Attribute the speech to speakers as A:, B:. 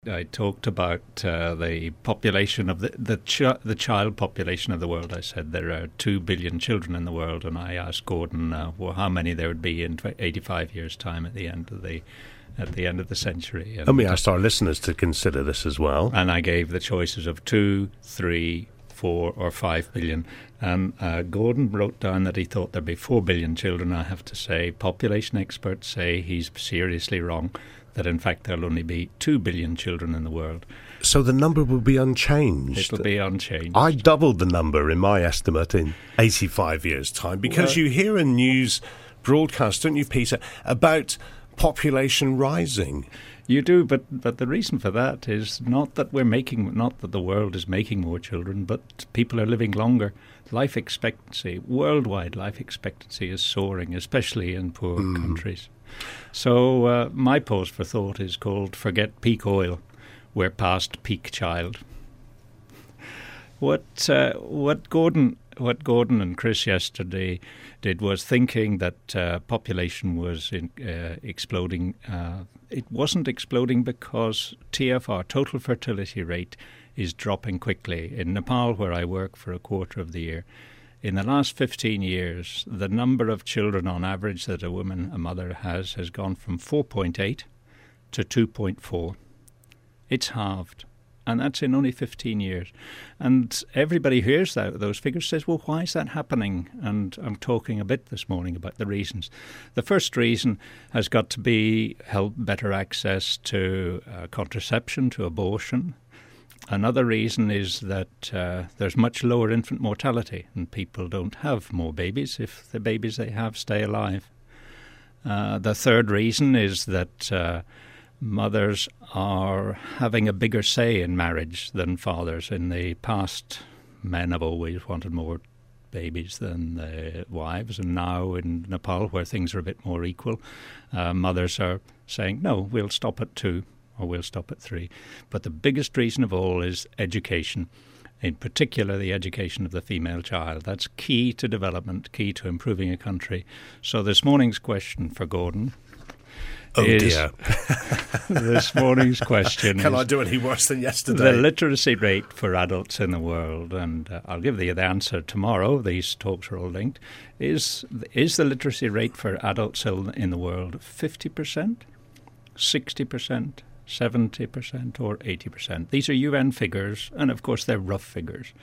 A: I talked about the population of the child population of the world. I said there are 2 billion children in the world, and I asked Gordon how many there would be in 85 years' time at the end of the century.
B: And we asked our listeners to consider this as well.
A: And I gave the choices of 2, 3, 4 or 5 billion. And Gordon wrote down that he thought there'd be 4 billion children. I have to say, population experts say he's seriously wrong, that in fact there'll only be 2 billion children in the world.
B: So the number will be unchanged?
A: It'll be unchanged.
B: I doubled the number in my estimate in 85 years' time, because you hear in news broadcasts, don't you, Peter, about population rising.
A: You do, but the reason for that is not that the world is making more children, but people are living longer. Life expectancy, worldwide life expectancy is soaring, especially in poor countries. So my pause for thought is called "Forget Peak Oil, We're Past Peak Child." What Gordon and Chris yesterday did was thinking that population was exploding. It wasn't exploding because TFR, total fertility rate, is dropping quickly. In Nepal, where I work for a quarter of the year, in the last 15 years, the number of children on average that a mother has gone from 4.8 to 2.4. It's halved. And that's in only 15 years. And everybody hears those figures, says, well, why is that happening? And I'm talking a bit this morning about the reasons. The first reason has got to be better access to contraception, to abortion. Another reason is that there's much lower infant mortality, and people don't have more babies if the babies they have stay alive. The third reason is that mothers are having a bigger say in marriage than fathers. In the past, men have always wanted more babies than the wives, and now in Nepal, where things are a bit more equal, mothers are saying, no, we'll stop at 2 or we'll stop at 3. But the biggest reason of all is education, in particular the education of the female child. That's key to development, key to improving a country. So this morning's question for Gordon
B: dear.
A: This morning's question
B: Can I do any worse than yesterday?
A: The literacy rate for adults in the world, and I'll give the answer tomorrow. These talks are all linked. Is the literacy rate for adults in the world 50%, 60%, 70% or 80%? These are UN figures, and of course they're rough figures.